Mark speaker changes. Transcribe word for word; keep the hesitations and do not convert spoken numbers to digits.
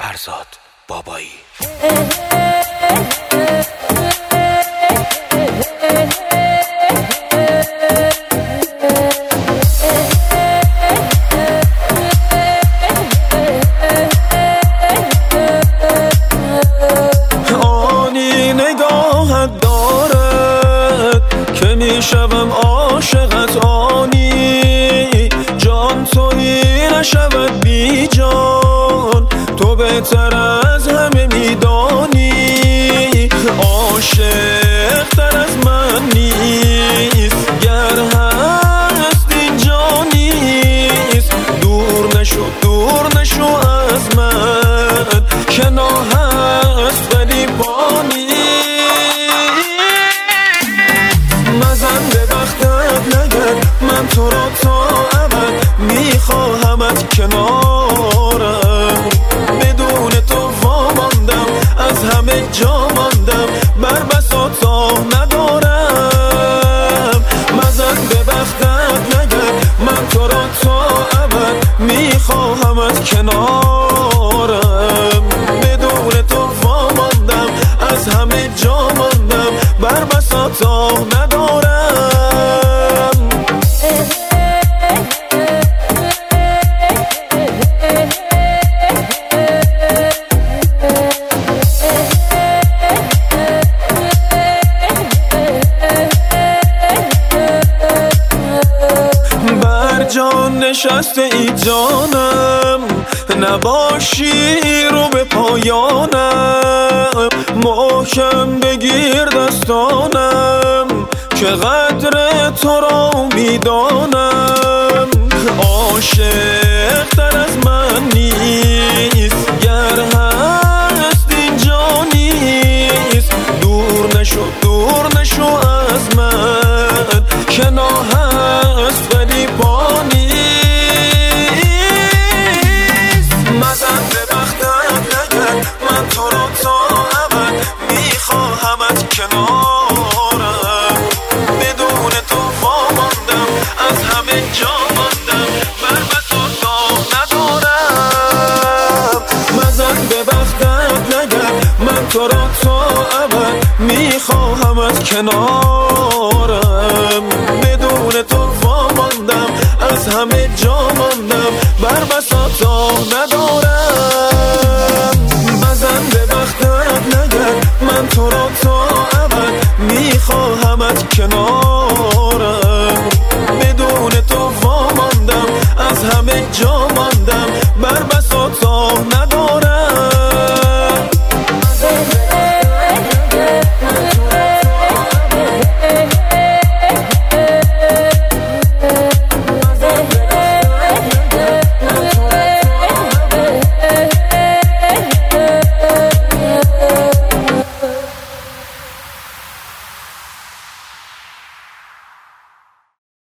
Speaker 1: فرزاد بابایی.
Speaker 2: آنی نگاهت دارد که میشوم عاشقت، آنی جان تویی نشود بی جان، تو بهتر از همه میدانی. عاشق تر از من نیست، گر هست اینجا نیست. دور نشو دور نشو از من، که نا هست ولی پا نیست. مزن به بختت نگرد، من تو را تا ابد میخواهمت کنارم. بدون تو واماندم، از همه جا ماندم، بر بساطا ندارم. مزن به بختت نگرد، من تو را تا ابد میخواهمت کنارم. بدون تو واماندم، از همه جا ماندم، بر بساطا ندارم. جان نشسته ای جانم، نباشی رو به پایانم. محکم بگیر دستانم، که قدر تو را میدانم. عاشق تر از من نیست، گر هست اینجا نیست. دور نشو دور نشو از من، که نا هست ولی پا نیست. مزن به بختت نگرد، من تو را تا ابد میخواهمت کنارم. بدون تو واماندم، از همه جا ماندم، بر بساطا ندارم. مزن به بختت نگرد، من تو را تا ابد میخواهمت کنارم.